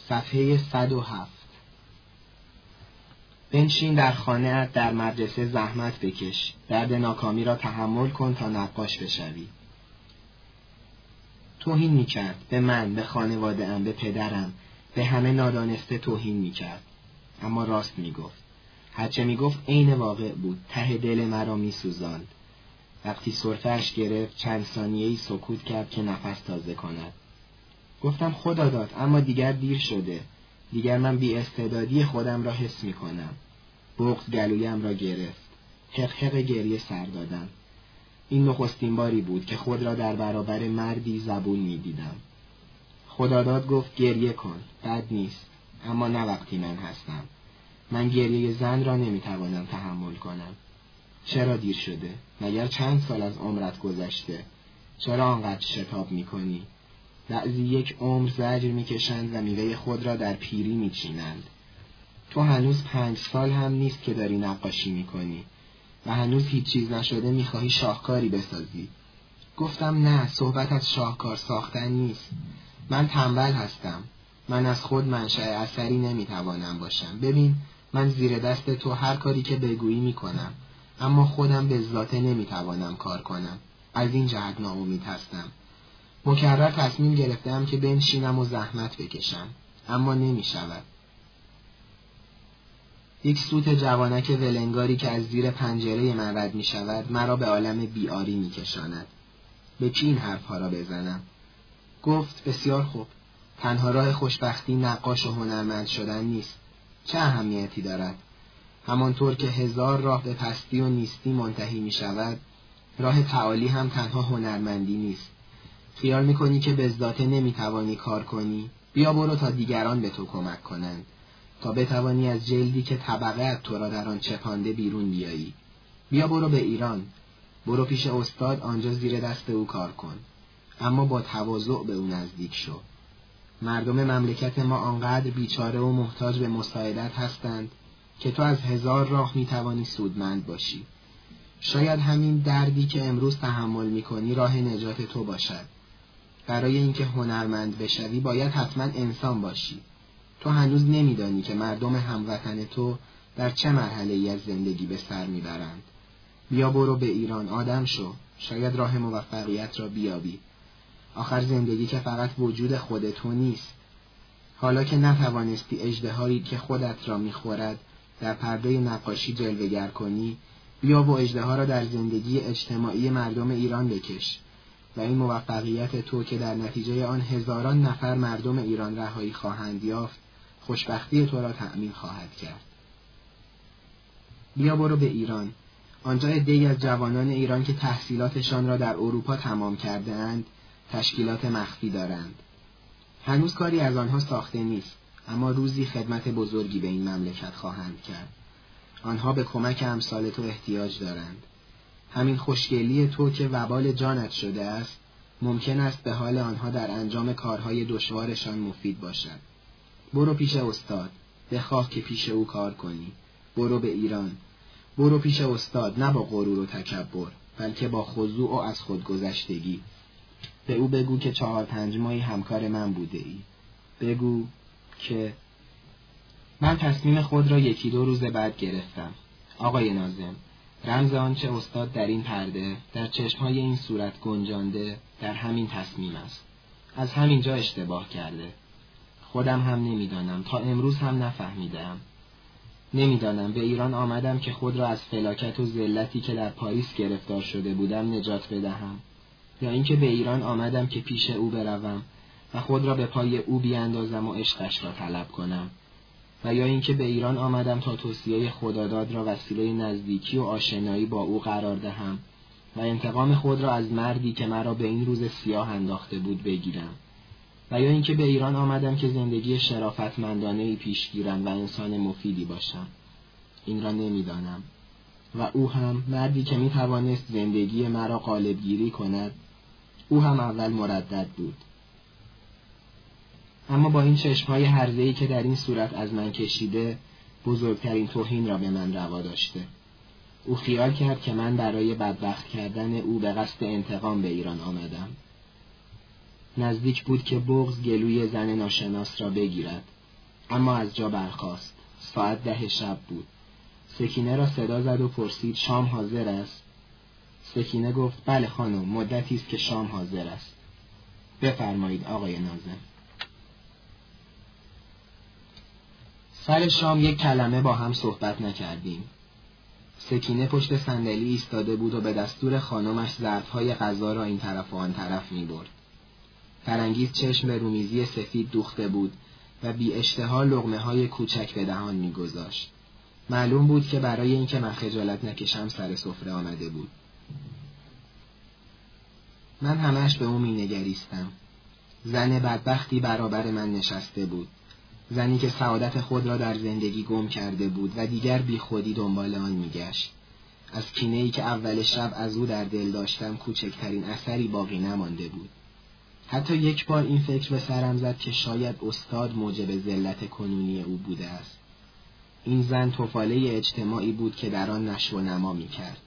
صفحه 107. بنشین در خانه‌ات در مدرسه زحمت بکش، درد ناکامی را تحمل کن تا نقاش بشوی. توهین می‌کرد به من، به خانواده‌ام، به پدرم، به همه نادانسته توهین می‌کرد. اما راست می‌گفت. هرچه می‌گفت عین واقع بود، ته دل مرا می‌سوزاند. وقتی سرفه‌اش گرفت چند ثانیه‌ای سکوت کرد که نفس تازه کند. گفتم خدا داد، اما دیگر دیر شده. دیگر من بی استعدادی خودم را حس می‌کنم. بغض گلویم را گرفت. حق گریه سر دادم. این نخستین باری بود که خود را در برابر مردی زبون می‌دیدم. خداداد گفت گریه کن، بد نیست، اما نه وقتی من هستم. من گریه زن را نمی‌توانم تحمل کنم. چرا دیر شده؟ مگر چند سال از عمرت گذشته؟ چرا آنقدر شتاب می‌کنی؟ بعضی یک عمر زجر می‌کشند و میوه خود را در پیری می‌چینند. تو هنوز 5 سال هم نیست که داری نقاشی می‌کنی و هنوز هیچ چیز نشده می‌خواهی شاهکاری بسازی. گفتم نه، صحبت از شاهکار ساختن نیست. من تنبل هستم. من از خود منشأ اثری نمی‌توانم باشم. ببین، من زیر دست تو هر کاری که بگویی می‌کنم، اما خودم به ذاته نمی‌توانم کار کنم. از این جهت ناامید هستم. مکرر تصمیم گرفتم که بنشینم و زحمت بکشم، اما نمی‌شود. یک سوت جوانک ولنگاری که از زیر پنجره من رد می‌شود مرا به عالم بیاری می‌کشاند. به کی این حرف‌ها را بزنم؟ گفت بسیار خوب. تنها راه خوشبختی نقاش و هنرمند شدن نیست. چه اهمیتی دارد؟ همانطور که 1000 راه به پستی و نیستی منتهی می‌شود، راه تعالی هم تنها هنرمندی نیست. خیال می‌کنی که به ذاته نمی‌توانی کار کنی؟ بیا برو تا دیگران به تو کمک کنند، تا بتوانی از جلدی که طبقه‌ات تو را در آن چپانده بیرون بیایی. بیا برو به ایران. برو پیش استاد، آنجا زیر دست او کار کن. اما با تواضع به او نزدیک شو. مردم مملکت ما آنقدر بیچاره و محتاج به مساعدت هستند که تو از 1000 راه می‌توانی سودمند باشی. شاید همین دردی که امروز تحمل می‌کنی راه نجات تو باشد. برای اینکه هنرمند بشوی باید حتما انسان باشی. تو هنوز نمی‌دانی که مردم هموطن تو در چه مرحله‌ای از زندگی به سر می‌برند. بیا برو به ایران، آدم شو. شاید راه موفقیت را بیابی. آخر زندگی که فقط وجود خود تو نیست. حالا که نتوانستی اژدهایی که خودت را می‌خورد در پرده نقاشی جلوه‌گر کنی، بیا و اژدها را در زندگی اجتماعی مردم ایران بکش و این موفقیت تو که در نتیجه آن هزاران نفر مردم ایران رهایی خواهند یافت، خوشبختی تو را تأمین خواهد کرد. بیا برو به ایران. آنجا عده‌ای از جوانان ایران که تحصیلاتشان را در اروپا تمام کرده اند، تشکیلات مخفی دارند. هنوز کاری از آنها ساخته نیست، اما روزی خدمت بزرگی به این مملکت خواهند کرد. آنها به کمک امثال تو احتیاج دارند. همین خوشگلی تو که وبال جانت شده است، ممکن است به حال آنها در انجام کارهای دشوارشان مفید باشد. برو پیش استاد، بخواه که پیش او کار کنی. برو به ایران. برو پیش استاد، نه با غرور و تکبر، بلکه با خضوع و از خودگذشتگی. به او بگو که 4-5 ماهی همکار من بوده ای. بگو که من تصمیم خود را 1-2 روز بعد گرفتم. آقای ناظم، رمز آنچه استاد در این پرده، در چشمهای این صورت گنجانده، در همین تصمیم است. از همینجا اشتباه کرده. خودم هم نمیدانم، تا امروز هم نفهمیدم. نمیدانم به ایران آمدم که خود را از فلاکت و ذلتی که در پاریس گرفتار شده بودم نجات بدهم، یا اینکه به ایران آمدم که پیش او بروم و خود را به پای او بیاندازم و عشقش را طلب کنم، و یا اینکه به ایران آمدم تا توصیه خداداد را وسیله نزدیکی و آشنایی با او قرار دهم و انتقام خود را از مردی که مرا به این روز سیاه انداخته بود بگیرم، و یا اینکه به ایران آمدم که زندگی شرافتمندانه‌ای پیش گیرم و انسان مفیدی باشم. این را نمیدانم. و او هم، مردی که میتوانست زندگی مرا قالبگیری کند، او هم اول مردد بود. اما با این چشمهای هرزه‌ای که در این صورت از من کشیده، بزرگترین توهین را به من روا داشته. او خیال کرد که من برای بدبخت کردن او به قصد انتقام به ایران آمدم. نزدیک بود که بغض گلوی زن ناشناس را بگیرد. اما از جا برخاست. ساعت 10 شب بود. سکینه را صدا زد و پرسید شام حاضر است؟ سکینه گفت بله خانم، مدتی است که شام حاضر است. بفرمایید آقای ناظم. سر شام یک کلمه با هم صحبت نکردیم. سکینه پشت صندلی ایستاده بود و به دستور خانمش ظرف‌های غذا را این طرف و آن طرف می‌برد. فرانگیز چشم به رومیزی سفید دوخته بود و بی اشتها لقمه‌های کوچک به دهان می‌گذاشت. معلوم بود که برای اینکه من خجالت نکشم سر سفره آمده بود. من همش به او می‌نگریستم. زن بدبختی برابر من نشسته بود. زنی که سعادت خود را در زندگی گم کرده بود و دیگر بی خودی دنبال آن می‌گشت. از کینه‌ای که اول شب از او در دل داشتم کوچکترین اثری باقی نمانده بود. حتی یک بار این فکر به سرم زد که شاید استاد موجب ذلت کنونی او بوده است. این زن طفاله اجتماعی بود که در آن نشو و نما می‌کرد.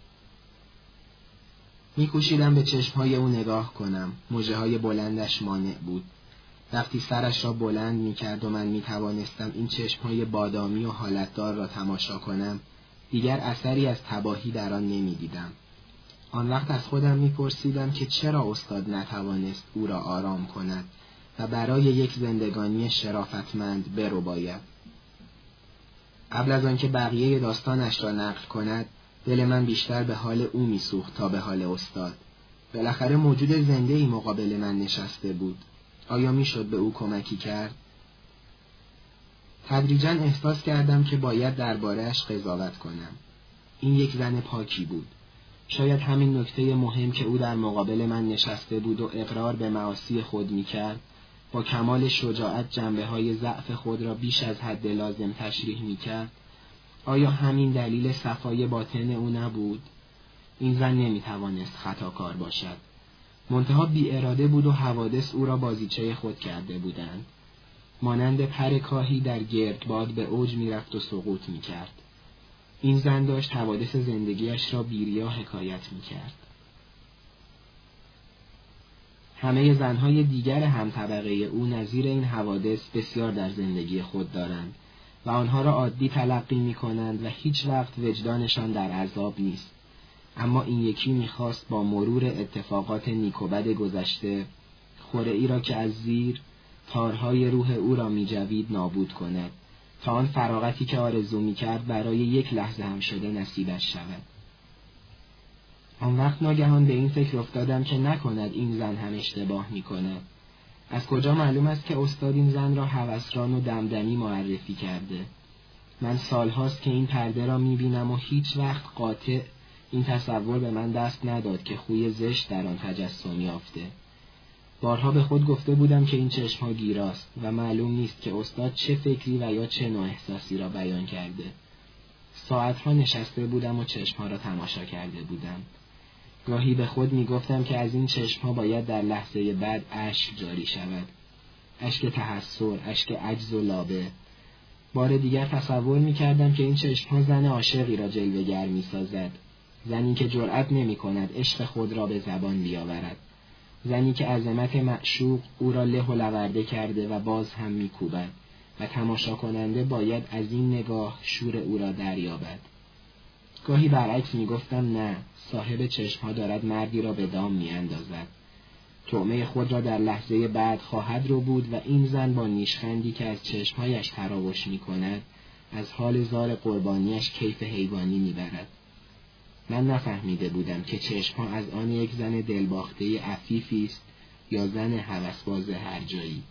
می‌کوشیدم به چشم‌های او نگاه کنم. مژه‌های بلندش مانع بود. وقتی سرش را بلند می‌کرد و من می‌توانستم این چشم‌های بادامی و حالتدار را تماشا کنم، دیگر اثری از تباهی در آن نمی‌دیدم. آن وقت از خودم می‌پرسیدم که چرا استاد نتوانست او را آرام کند و برای یک زندگانی شرافتمند برباید. قبل از آنکه بقیه داستانش را نقل کند، دل من بیشتر به حال او می‌سوخت تا به حال استاد. بالاخره موجود زنده‌ای مقابل من نشسته بود. آیا میشد به او کمکی کرد؟ تدریجاً احساس کردم که باید درباره‌اش قضاوت کنم. این یک زن پاکی بود. شاید همین نکته مهم که او در مقابل من نشسته بود و اقرار به معاصی خود می‌کرد، با کمال شجاعت جنبه‌های ضعف خود را بیش از حد لازم تشریح می‌کرد. آیا همین دلیل صفای باطن او نبود؟ این زن نمی‌توانست خطاکار باشد. منتها بی اراده بود و حوادث او را بازیچه خود کرده بودند. مانند پر کاهی در گردباد به اوج می‌رفت و سقوط می‌کرد. این زن داشت حوادث زندگیش را بی‌ریا حکایت می‌کرد. همه زنهای دیگر هم طبقه او نظیر این حوادث بسیار در زندگی خود دارند و آنها را عادی تلقی می‌کنند و هیچ وقت وجدانشان در عذاب نیست. اما این یکی می‌خواست با مرور اتفاقات نیک و بد گذشته خوره‌ای را که از زیر تارهای روح او را می‌جوید نابود کند تا آن فراغتی که آرزو می‌کرد برای یک لحظه هم شده نصیبش شود. آن وقت ناگهان به این فکر افتادم که نکند این زن هم اشتباه می‌کند. از کجا معلوم است که استاد این زن را هوسران و دمدمی معرفی کرده؟ من سالهاست که این پرده را می‌بینم و هیچ وقت قاطع این تصور به من دست نداد که خوی زشت در آن تجسم یافته. بارها به خود گفته بودم که این چشم‌ها گیراست و معلوم نیست که استاد چه فکری و یا چه نوع احساسی را بیان کرده. ساعتها نشسته بودم و چشم‌ها را تماشا کرده بودم. گاهی به خود می‌گفتم که از این چشم‌ها باید در لحظه بعد اشک جاری شود. اشک تحسر، اشک عجز و لابه. بار دیگر تصور می‌کردم که این چشم‌ها زن عاشقی را جلوه‌گر می‌سازد. زنی که جرأت نمی‌کند عشق خود را به زبان بیاورد. زنی که عظمت معشوق او را له و لورده کرده و باز هم می‌کوبد و تماشا کننده باید از این نگاه شور او را دریابد. گاهی برعکس می‌گفتم نه، صاحب چشم‌ها دارد مردی را به دام می‌اندازد. طعمه خود را در لحظه بعد خواهد رو بود و این زن با نیشخندی که از چشم‌هایش تراوش می‌کند از حال زار قربانیش کیف حیوانی می‌برد. من نفهمیده بودم که چشم‌ها از آن یک زن دلباخته عفیفی است یا زن هوسباز هر جایی.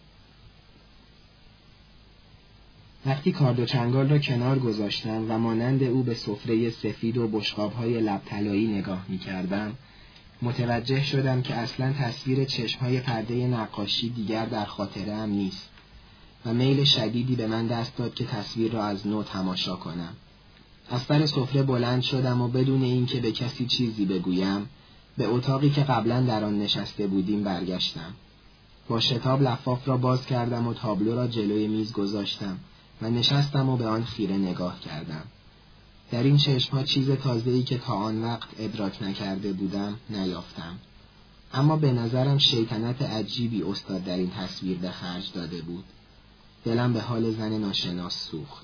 وقتی کارد و چنگال را کنار گذاشتم و مانند او به سفره سفید و بشقاب‌های لب طلایی نگاه می‌کردم، متوجه شدم که اصلاً تصویر چشم‌های پرده نقاشی دیگر در خاطره‌ام نیست و میل شدیدی به من دست داد که تصویر را از نو تماشا کنم. از سر سفره بلند شدم و بدون اینکه به کسی چیزی بگویم به اتاقی که قبلا در آن نشسته بودیم برگشتم. با شتاب لفاف را باز کردم و تابلو را جلوی میز گذاشتم و نشستم و به آن خیره نگاه کردم. در این چشم‌ها چیز تازه‌ای که تا آن وقت ادراک نکرده بودم نیافتم. اما به نظرم شیطنت عجیبی استاد در این تصویر به خرج داده بود. دلم به حال زن ناشناس سوخت.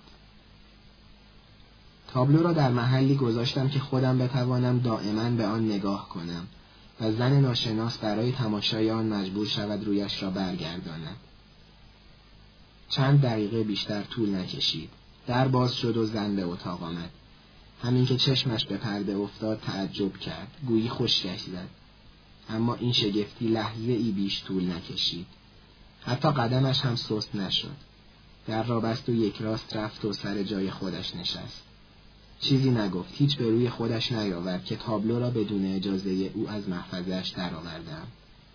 تابلو را در محلی گذاشتم که خودم بتوانم دائما به آن نگاه کنم و زن ناشناس برای تماشای آن مجبور شود رویش را برگرداند. چند دقیقه بیشتر طول نکشید. در باز شد و زن به اتاق آمد. همین که چشمش به پرده افتاد تعجب کرد، گویی خشکش زد. اما این شگفتی لحظه ای بیش طول نکشید. حتی قدمش هم سست نشد. در را بست و یک راست رفت و سر جای خودش نشست. چیزی نگفت، هیچ به روی خودش نیاورد که تابلو را بدون اجازه او از محفظه‌اش درآوردم.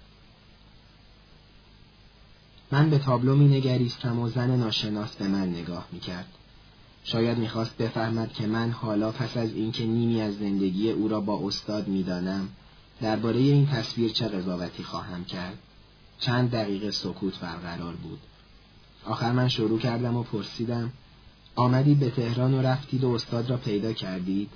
من به تابلو می‌نگریستم و زن ناشناس به من نگاه می‌کرد. شاید می‌خواست بفهمد که من حالا پس از اینکه نیمی از زندگی او را با استاد می‌دانم، درباره این تصویر چه قضاوتی خواهم کرد. چند دقیقه سکوت برقرار بود. آخر من شروع کردم و پرسیدم: آمدید به تهران و رفتید و استاد را پیدا کردید؟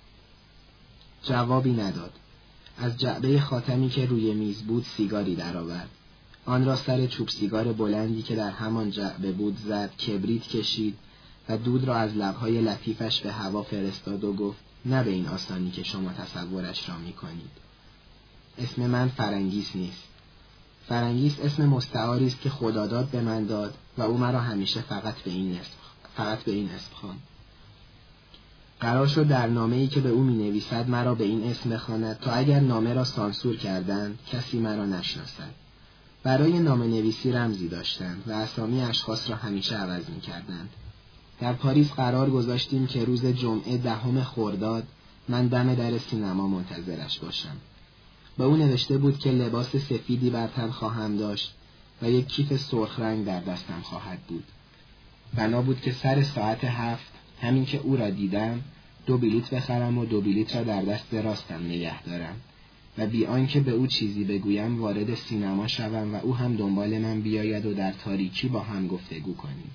جوابی نداد. از جعبه خاتمی که روی میز بود سیگاری درآورد. آن را سر چوب سیگار بلندی که در همان جعبه بود زد، کبریت کشید و دود را از لب‌های لطیفش به هوا فرستاد و گفت: نه به این آسانی که شما تصورش را می‌کنید. اسم من فرنگیس نیست. فرنگیس اسم مستعاری است که خداداد به من داد و او مرا همیشه فقط به این اسم خواند. قرار شد در نامه‌ای که به او می‌نویسد مرا به این اسم بخواند تا اگر نامه را سانسور کردند کسی مرا نشناسد. برای نامه‌نویسی رمزی داشتند و اسامی اشخاص را همیشه عوض می‌کردند. در پاریس قرار گذاشتیم که روز جمعه 10 خرداد من دم در سینما منتظرش باشم. به او نوشته بود که لباس سفیدی بر تن خواهم داشت و یک کیف سرخ رنگ در دستم خواهد بود. بنا بود که سر ساعت 7 همین که او را دیدم 2 بلیط بخرم و 2 بلیط را در دست راستم نگه دارم و بی آنکه به او چیزی بگویم وارد سینما شوم و او هم دنبال من بیاید و در تاریکی با هم گفتگو کنیم.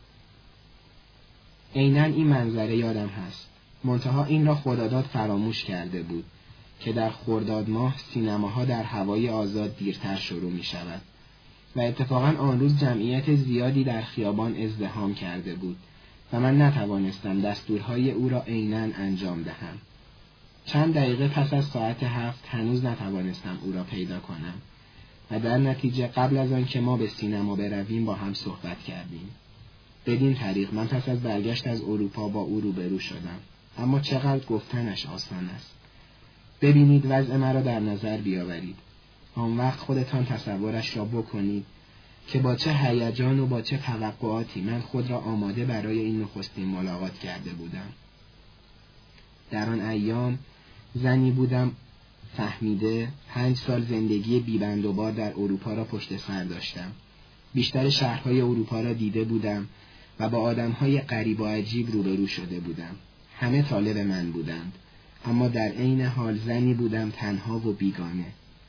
عیناً این منظره یادم هست. منتها این را خداداد فراموش کرده بود که در خرداد ماه سینماها در هوای آزاد دیرتر شروع می شود و اتفاقاً آن روز جمعیت زیادی در خیابان ازدحام کرده بود و من نتوانستم دستورهای او را عیناً انجام دهم. چند دقیقه پس از ساعت 7 هنوز نتوانستم او را پیدا کنم و در نتیجه قبل از آن که ما به سینما برویم با هم صحبت کردیم. بدین طریق من پس از برگشت از اروپا با او روبرو شدم. اما چقدر گفتنش آسان است. ببینید وضع مرا در نظر بیاورید. آن وقت خودتان تصورش را بکنید که با چه هیجان و با چه توقعاتی من خود را آماده برای این نخستین ملاقات کرده بودم. در آن ایام زنی بودم فهمیده 5 سال زندگی بی‌بند و بار در اروپا را پشت سر داشتم. بیشتر شهرهای اروپا را دیده بودم و با آدمهای غریب و عجیب روبرو شده بودم. همه طالب من بودند، اما در عین حال زنی بودم تنها و بیگانه.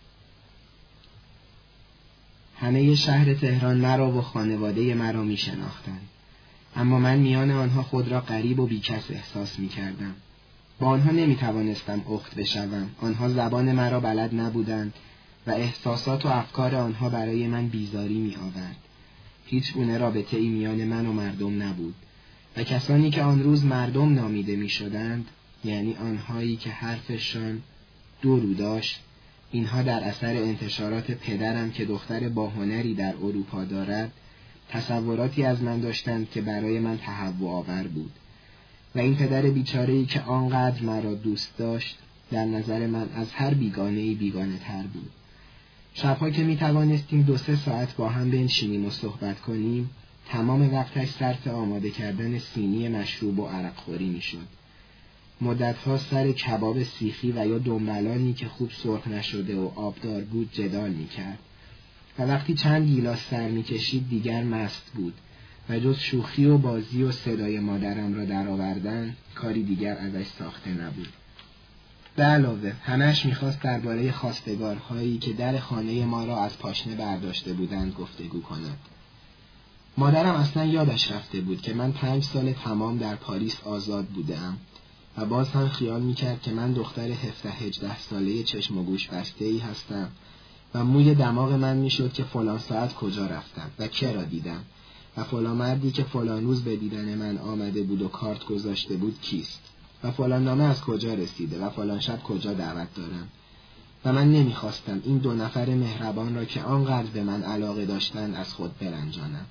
همه شهر تهران مرا و خانواده مرا می شناختند، اما من میان آنها خود را غریب و بیکس احساس می کردم. با آنها نمی توانستم اخت بشوم. آنها زبان مرا بلد نبودند و احساسات و افکار آنها برای من بیزاری می آورد. هیچ گونه رابطه‌ای میان من و مردم نبود و کسانی که آن روز مردم نامیده می شدند، یعنی آنهایی که حرفشان 2 رو داشت، اینها در اثر انتشارات پدرم که دختر با هنری در اروپا دارد، تصوراتی از من داشتند که برای من تهوع آور بود و این پدر بیچاره‌ای که آنقدر مرا دوست داشت در نظر من از هر بیگانه‌ای بیگانه تر بود. شبها که می توانستیم 2-3 ساعت با هم بنشینیم و صحبت کنیم، تمام وقتش صرف آماده کردن سینی مشروب و عرق خوری می شد. مدتها سر کباب سیخی و یا دنبلانی که خوب سرخ نشده و آبدار بود جدال می کرد و وقتی چند گیلاس سر می کشید دیگر مست بود و جز شوخی و بازی و صدای مادرم را درآوردن کاری دیگر ازش ساخته نبود. به علاوه همه‌اش می‌خواست درباره خواستگارهایی که در خانه ما را از پاشنه برداشته بودند گفتگو کند. مادرم اصلا یادش رفته بود که من 5 سال تمام در پاریس آزاد بودم و باز هم خیال می‌کرد که من دختر 17-18 ساله چشم و گوش بسته‌ای هستم و موی دماغ من می‌شد که فلان ساعت کجا رفتم و که را دیدم و فلان مردی که فلان روز به دیدن من آمده بود و کارت گذاشته بود کیست و فلان نامه از کجا رسیده و فلان شب کجا دعوت دارم. و من نمیخواستم این 2 نفر مهربان را که آنقدر به من علاقه داشتند از خود برنجانم.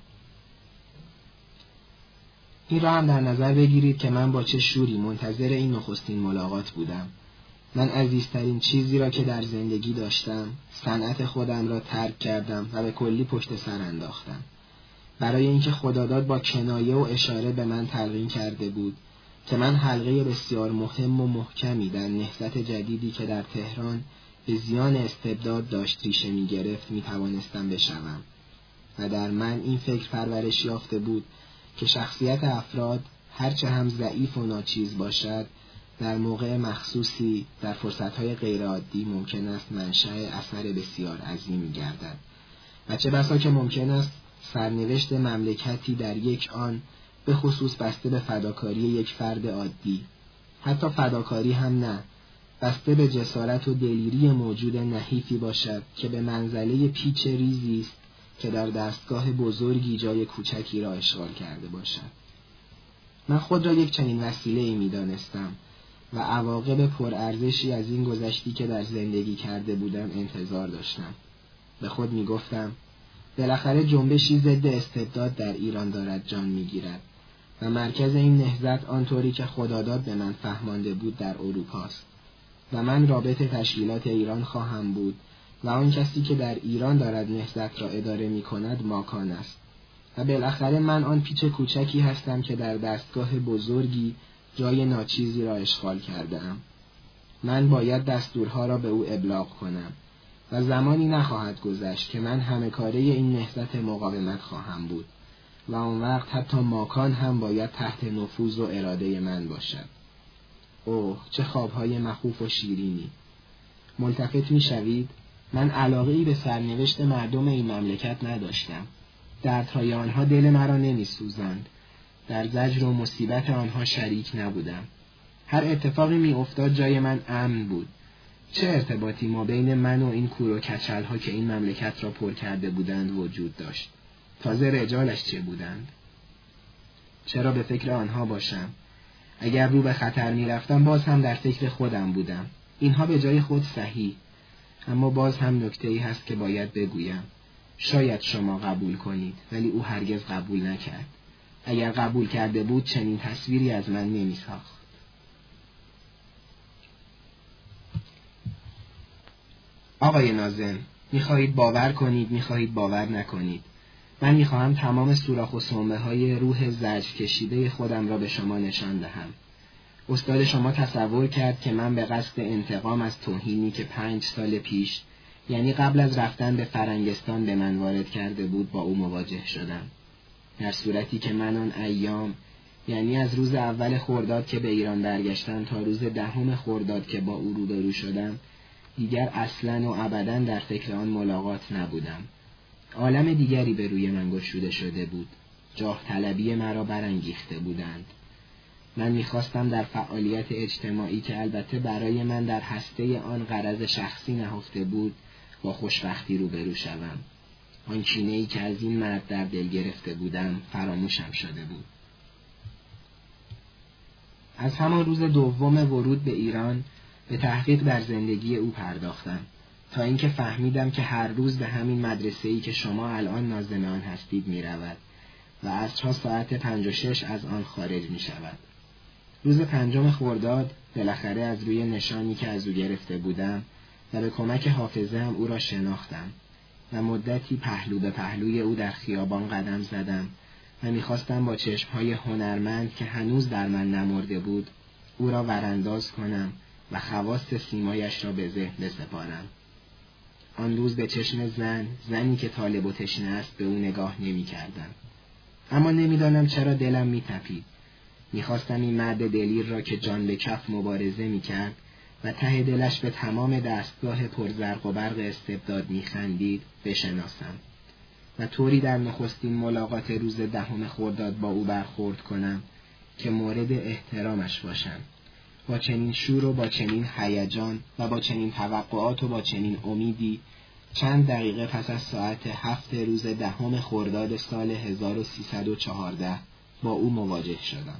این را هم در نظر بگیرید که من با چه شوری منتظر این نخستین ملاقات بودم. من عزیزترین چیزی را که در زندگی داشتم، صنعت خودم را ترک کردم و به کلی پشت سر انداختم. برای اینکه خداداد با کنایه و اشاره به من تلقین کرده بود که من حلقه بسیار مهم و محکمی در نهضت جدیدی که در تهران به زیان استبداد داشت ریشه می گرفت می توانستم بشوم. و در من این فکر پرورش یافته بود که شخصیت افراد هرچه هم ضعیف و ناچیز باشد، در موقع مخصوصی در فرصتهای غیرعادی ممکن است منشأ اثر بسیار عظیمی گردد و چه بسا که ممکن است سرنوشت مملکتی در یک آن به خصوص بسته به فداکاری یک فرد عادی، حتی فداکاری هم نه، بسته به جسارت و دلیری موجود نحیفی باشد که به منزله پیچ ریزی است که در دستگاه بزرگی جای کوچکی را اشغال کرده باشد. من خود را یک چنین وسیله‌ای می‌دانستم و عواقب پرارزشی از این گذشتی که در زندگی کرده بودم انتظار داشتم. به خود می‌گفتم بالاخره جنبشی ضد استبداد در ایران دارد جان می‌گیرد و مرکز این نهضت آنطوری که خداداد به من فهمانده بود در اروپاست و من رابط تشکیلات ایران خواهم بود و آن کسی که در ایران دارد نهضت را اداره می‌کند ماکان است و بالاخره من آن پیچ کوچکی هستم که در دستگاه بزرگی جای ناچیزی را اشغال کرده‌ام. من باید دستورها را به او ابلاغ کنم و زمانی نخواهد گذشت که من همه کاره این نهضت مقاومت خواهم بود و آن وقت حتی ماکان هم باید تحت نفوذ و اراده من باشد. اوه چه خوابهای مخوف و شیرینی! ملتفت می‌شوید؟ من علاقه‌ای به سرنوشت مردم این مملکت نداشتم. دردهای آنها دل مرا نمی‌سوزاند. در زجر و مصیبت آنها شریک نبودم. هر اتفاقی می‌افتاد جای من امن بود. چه ارتباطی ما بین من و این کور و کچل‌ها که این مملکت را پر کرده بودند وجود داشت؟ تازه رجالش چه بودند؟ چرا به فکر آنها باشم؟ اگر رو به خطر می‌رفتم باز هم در فکر خودم بودم. اینها به جای خود صحیح، اما باز هم نکته‌ای هست که باید بگویم. شاید شما قبول کنید، ولی او هرگز قبول نکرد. اگر قبول کرده بود چنین تصویری از من نمی‌ساخت. آقای ناظم، می‌خواهید باور کنید، می‌خواهید باور نکنید. من می‌خواهم تمام سوراخ و سنبه‌های روح زجر کشیده خودم را به شما نشان دهم. استاد شما تصور کرد که من به قصد انتقام از توهینی که 5 سال پیش، یعنی قبل از رفتن به فرنگستان به من وارد کرده بود، با او مواجه شدم. در صورتی که من آن ایام، یعنی از روز اول خرداد که به ایران برگشتم تا روز 10 خرداد که با او روبرو شدم، دیگر اصلاً و ابداً در فکر آن ملاقات نبودم. عالم دیگری به روی من گشوده شده بود. جاه طلبی مرا برانگیخته بودند. من می‌خواستم در فعالیت اجتماعی که البته برای من در هسته آن غرض شخصی نهفته بود، با خوشبختی روبرو شوم. آن کینه‌ای که از این مرد در دل گرفته بودم فراموشم شده بود. از همان روز دوم ورود به ایران به تحقیق در زندگی او پرداختم، تا اینکه فهمیدم که هر روز به همین مدرسه‌ای که شما الان ناظم آن هستید می‌رود و عصرها ساعت 5:06 از آن خارج می‌شود. روز 5 خرداد بالاخره از روی نشانی که از او گرفته بودم و به کمک حافظه هم او را شناختم و مدتی پهلو به پهلوی او در خیابان قدم زدم و می‌خواستم با چشم‌های هنرمند که هنوز در من نمرده بود او را ورانداز کنم و خواص سیمایش را به ذهن بسپارم. آن روز به چشم زنی که طالب و تشنه است به او نگاه نمی‌کردم. اما نمی‌دانم چرا دلم می‌تپید. می‌خواستم این مرد دلیر را که جان به کف مبارزه می‌کرد و ته دلش به تمام دستگاه پرزرق و برق استبداد می‌خندید بشناسم و طوری در نخستین ملاقات روز 10 خرداد با او برخورد کنم که مورد احترامش باشم. با چنین شور و با چنین هیجان و با چنین توقعات و با چنین امیدی چند دقیقه پس از ساعت 7 روز 10 خرداد سال 1314 با او مواجه شدم.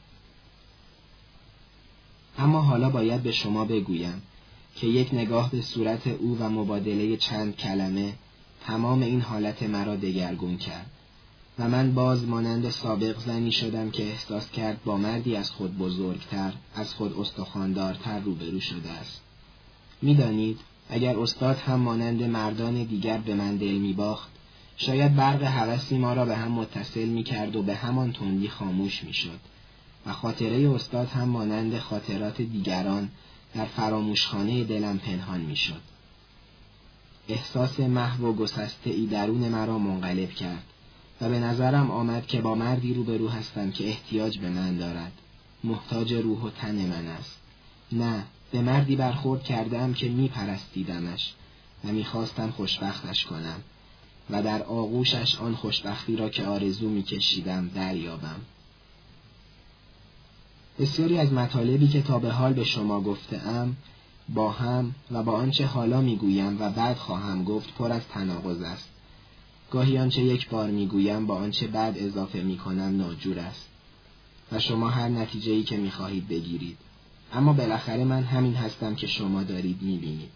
اما حالا باید به شما بگویم که یک نگاه به صورت او و مبادله چند کلمه تمام این حالت مرا دگرگون کرد و من باز مانند سابق زنی شدم که احساس کرد با مردی از خود بزرگتر، از خود استخواندارتر روبرو شده است. می‌دانید اگر استاد هم مانند مردان دیگر به من دل می‌باخت، شاید برق هوسی ما را به هم متصل می‌کرد و به همان تندی خاموش می‌شد و خاطره استاد هم مانند خاطرات دیگران در فراموشخانه دلم پنهان می‌شد. احساس محو و گسسته‌ای درون مرا منقلب کرد و به نظرم آمد که با مردی روبرو هستم که احتیاج به من دارد، محتاج روح و تن من است. نه، به مردی برخورد کردم که میپرستیدمش و میخواستم خوشبختش کنم و در آغوشش آن خوشبختی را که آرزو میکشیدم دریابم. بسیاری از مطالبی که تا به حال به شما گفته‌ام با هم و با آنچه حالا میگویم و بعد خواهم گفت پر از تناقض است. گاهی آنچه یک بار میگویم با آنچه بعد اضافه میکنم ناجور است و شما هر نتیجه‌ای که میخواهید بگیرید، اما بالاخره من همین هستم که شما دارید میبینید.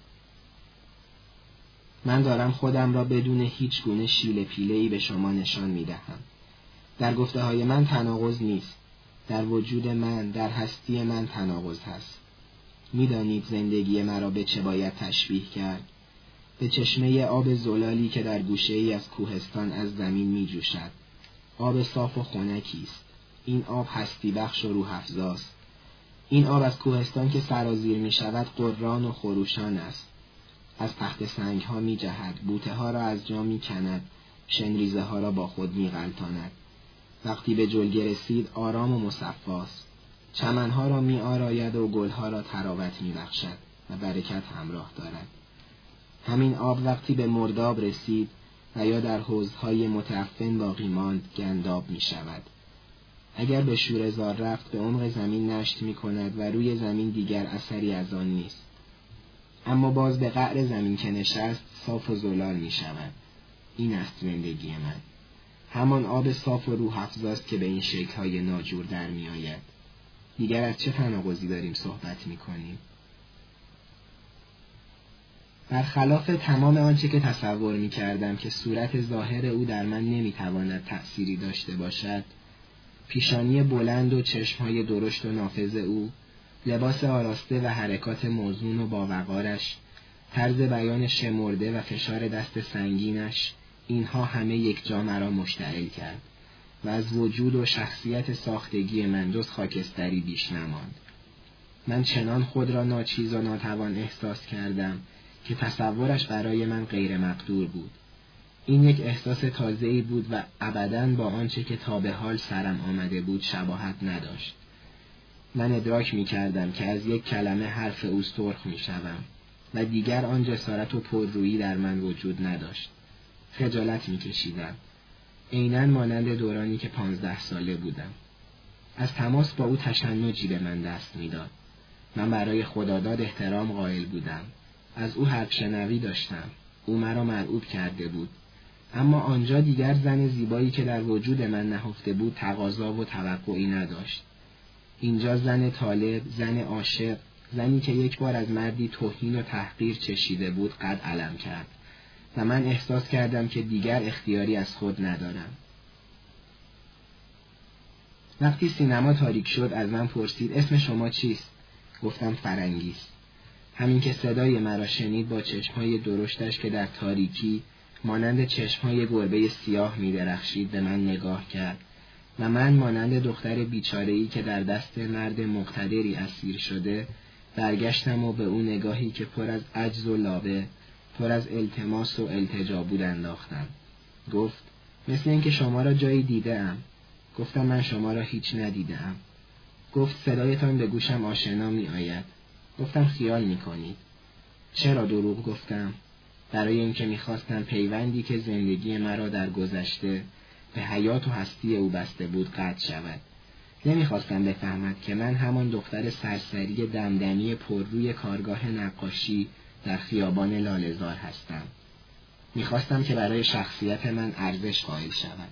من دارم خودم را بدون هیچ گونه شیله پیله‌ای به شما نشان میدهم. در گفته‌های من تناقض نیست. در وجود من، در هستی من تناقض هست. میدانید زندگی مرا به چه باید تشبیه کرد؟ به چشمه آب زلالی که در گوشه‌ای از کوهستان از زمین می‌جوشد. آب صاف و خنکی است. این آب هستی بخش و روح افزاست. این آب از کوهستان که سرازیر می‌شود قران و خروشان است. از تخت سنگ‌ها می‌جهد، بوته‌ها را از جا می‌کند، شنریزه‌ها را با خود می‌غلطاند. وقتی به جلگه رسید آرام و مصفاست. چمن‌ها را می‌آراید و گل‌ها را تراوت می‌بخشد و برکت همراه دارد. همین آب وقتی به مرداب رسید و یا در حوضهای متعفن باقی ماند گنداب می‌شود. اگر به شوره‌زار رفت به عمق زمین نشت می‌کند و روی زمین دیگر اثری از آن نیست. اما باز به قعر زمین که نشست صاف و زلال می‌شود. این است زندگی من. همان آب صاف و روح افزاست که به این شکل‌های ناجور در می‌آید. دیگر از چه تناقضی داریم صحبت می‌کنیم؟ برخلاف تمام آنچه که تصور می‌کردم که صورت ظاهر او در من نمی‌تواند تأثیری داشته باشد، پیشانی بلند و چشم‌های درشت و نافذ او، لباس آراسته و حرکات موزون و باوقارش، طرز بیان شمرده و فشار دست سنگینش، اینها همه یک جا مرا مشتعل کرد و از وجود و شخصیت ساختگی من جز خاکستری بیش نماند. من چنان خود را ناچیز و ناتوان احساس کردم که تصورش برای من غیر مقدور بود. این یک احساس تازه‌ای بود و ابداً با آنچه که تا به حال سرم آمده بود شباهت نداشت. من ادراک می‌کردم که از یک کلمه حرف او سرخ می‌شوم و دیگر آن جسارت و پررویی در من وجود نداشت. خجالت می‌کشیدم، عیناً مانند دورانی که 15 ساله بودم. از تماس با او تشنجی به من دست می‌داد. من برای خداداد احترام قائل بودم. از او حرف شنوی داشتم. او مرا مرعوب کرده بود. اما آنجا دیگر زن زیبایی که در وجود من نهفته بود تقاضا و توقعی نداشت. اینجا زن طالب، زن عاشق، زنی که یک بار از مردی توهین و تحقیر چشیده بود قد علم کرد و من احساس کردم که دیگر اختیاری از خود ندارم. وقتی سینما تاریک شد از من پرسید اسم شما چیست؟ گفتم فرنگیست. همین که صدای مرا شنید با چشمهای درشتش که در تاریکی مانند چشمهای گربه سیاه می درخشید به من نگاه کرد و من مانند دختر بیچاره‌ای که در دست مرد مقتدری اسیر شده برگشتم و به او نگاهی که پر از عجز و لابه، پر از التماس و التجا بود انداختم. گفت مثل اینکه شما را جایی دیده‌ام. گفتم من شما را هیچ ندیده‌ام. گفت صدایتان به گوشم آشنا می آید. گفتم خیال می کنید. چرا دروغ گفتم؟ برای اینکه می‌خواستم پیوندی که زندگی مرا در گذشته به حیات و هستی او بسته بود قطع شود. نمی‌خواستم بفهمد که من همان دختر سرسری دمدمی پر روی کارگاه نقاشی در خیابان لاله‌زار هستم. میخواستم که برای شخصیت من ارزش قائل شود.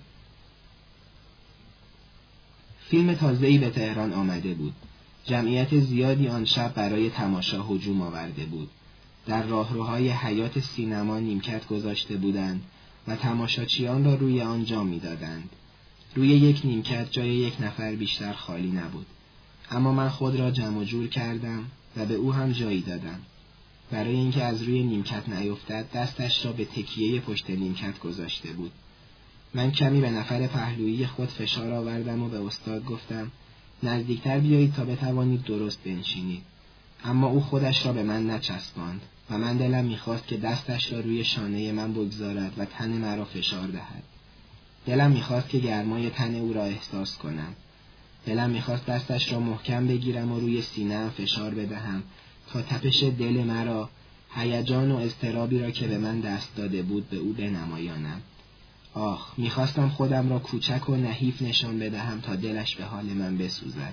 فیلم تازه‌ای به تهران آمده بود. جمعیت زیادی آن شب برای تماشا هجوم آورده بود. در راهروهای حیاط سینما نیمکت گذاشته بودند و تماشاچیان را روی آن جا می‌دادند. روی یک نیمکت جای یک نفر بیشتر خالی نبود. اما من خود را جمع جور کردم و به او هم جایی دادم. برای اینکه از روی نیمکت نیفتد دستش را به تکیه پشت نیمکت گذاشته بود. من کمی به نفر پهلویی خود فشار آوردم و به استاد گفتم نزدیکتر بیایید تا بتوانید درست بنشینید. اما او خودش را به من نچسباند و من دلم میخواست که دستش را روی شانه من بگذارد و تن مرا فشار دهد. دلم میخواست که گرمای تن او را احساس کنم. دلم میخواست دستش را محکم بگیرم و روی سینه‌ام فشار بدهم تا تپش دل مرا، هیجان و اضطرابی را که به من دست داده بود به او بنمایانم. آخ، میخواستم خودم را کوچک و نحیف نشان بدهم تا دلش به حال من بسوزد.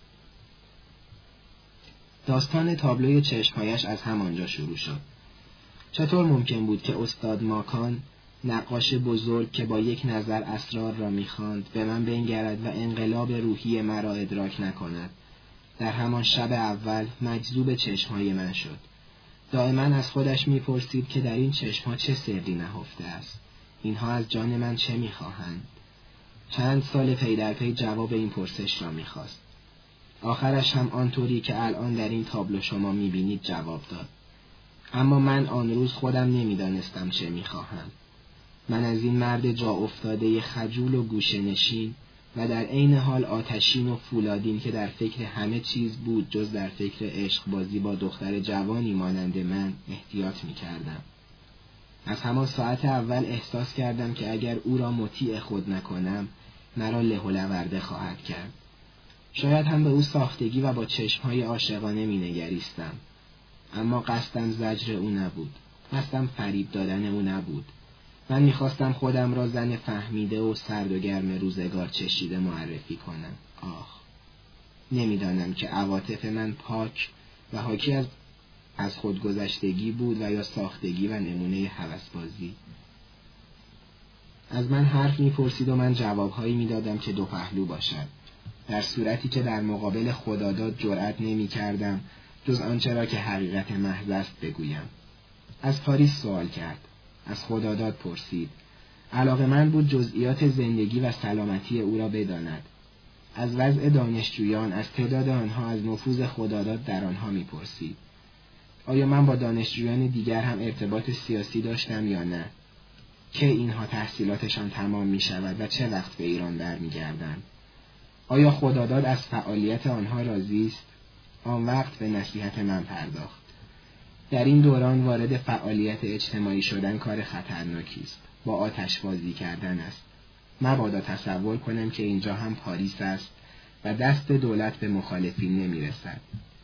داستان تابلوی چشمهایش از همانجا شروع شد. چطور ممکن بود که استاد ماکان، نقاش بزرگ که با یک نظر اسرار را می‌خواند، به من بنگرد و انقلاب روحی مرا ادراک نکند؟ در همان شب اول مجذوب چشمهای من شد. دائما از خودش می‌پرسید که در این چشمها چه سری نهفته است؟ اینها از جان من چه می‌خواهند؟ چند سال پی در پی جواب این پرسش را می‌خواست. آخرش هم آنطوری که الان در این تابلو شما می‌بینید جواب داد. اما من آن روز خودم نمی‌دانستم چه می‌خواهم. من از این مرد جا افتاده خجول و گوشه‌نشین و در عین حال آتشین و فولادین که در فکر همه چیز بود جز در فکر عشق بازی با دختر جوانی مانند من احتیاط می‌کردم. از همان ساعت اول احساس کردم که اگر او را مطیع خود نکنم مرا له و لورده خواهد کرد. شاید هم به او ساختگی و با چشمهای عاشقانه می‌نگریستم. اما قصدم زجر او نبود. قصدم فریب دادن او نبود. من می‌خواستم خودم را زن فهمیده و سرد و گرم روزگار چشیده معرفی کنم. آخ، نمی‌دانم که عواطف من پاک و حاکی از خودگذشتگی بود و یا ساختگی و نمونه هوسبازی. از من حرف می‌پرسید و من جوابهایی می‌دادم که دو پهلو باشد، در صورتی که در مقابل خداداد جرأت نمی‌کردم جز آنچه را که حقیقت محض است بگویم. از پاریس سوال کرد، از خداداد پرسید. علاقه‌مند بود جزئیات زندگی و سلامتی او را بداند. از وضع دانشجویان، از تعداد آنها، از نفوذ خداداد در آنها می‌پرسید. آیا من با دانشجویان دیگر هم ارتباط سیاسی داشتم یا نه؟ که اینها تحصیلاتشان تمام می‌شود و چه وقت به ایران برمیگردند؟ آیا خداداد از فعالیت آنها راضی است؟ آن وقت به نصیحت من پرداخت. در این دوران وارد فعالیت اجتماعی شدن کار خطرناکی است. با آتش بازی کردن است. مبادا تصور کنم که اینجا هم پاریس است و دست دولت به مخالفین نمیرسد.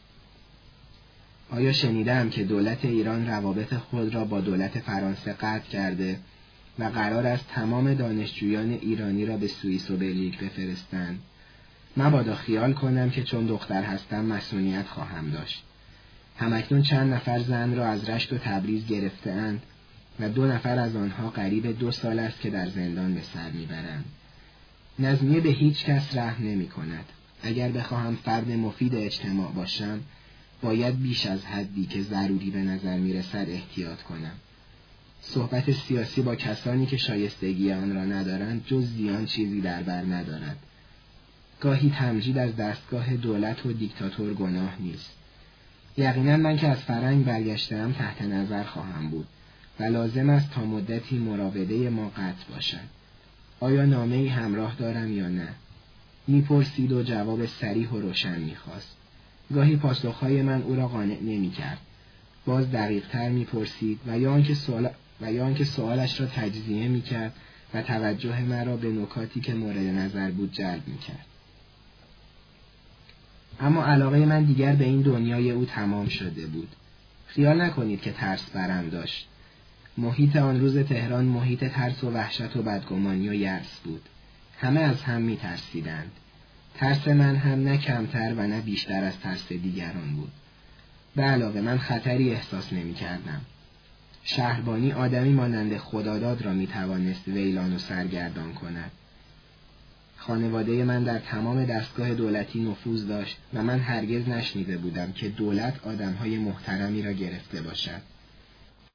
آیا شنیدم که دولت ایران روابط خود را با دولت فرانسه قطع کرده و قرار است تمام دانشجویان ایرانی را به سوئیس و بلژیک بفرستند؟ مبادا خیال کنم که چون دختر هستم مسئولیت خواهم داشت. همکنون چند نفر زن را از رشت و تبریز گرفته‌اند و 2 نفر از آنها قریب 2 سال است که در زندان به سر میبرند. نظمیه به هیچ کس رحم نمی کند. اگر بخواهم فرد مفید اجتماع باشم، باید بیش از حدی که ضروری به نظر میرسد احتیاط کنم. صحبت سیاسی با کسانی که شایستگی آن را ندارند جز زیان چیزی در بر ندارد. گاهی تمجید از دستگاه دولت و دیکتاتور گناه نیست. یقینا من که از فرنگ برگشتم تحت نظر خواهم بود و لازم است تا مدتی مراوده ما قطع باشد. آیا نامه‌ای همراه دارم یا نه؟ میپرسید و جواب صریح و روشن میخواست. گاهی پاسخهای من او را قانع نمیکرد. باز دقیق‌تر میپرسید و یا آنکه سوالش را تجزیه میکرد و توجه مرا به نکاتی که مورد نظر بود جلب میکرد. اما علاقه من دیگر به این دنیای او تمام شده بود. خیال نکنید که ترس برم داشت. محیط آن روز تهران محیط ترس و وحشت و بدگمانی و یأس بود. همه از هم می ترسیدند. ترس من هم نه کمتر و نه بیشتر از ترس دیگران بود. به علاوه من خطری احساس نمی کردم. شهربانی آدمی مانند خداداد را می توانست ویلان و سرگردان کند. خانواده من در تمام دستگاه دولتی نفوذ داشت و من هرگز نشنیده بودم که دولت آدمهای محترمی را گرفته باشد.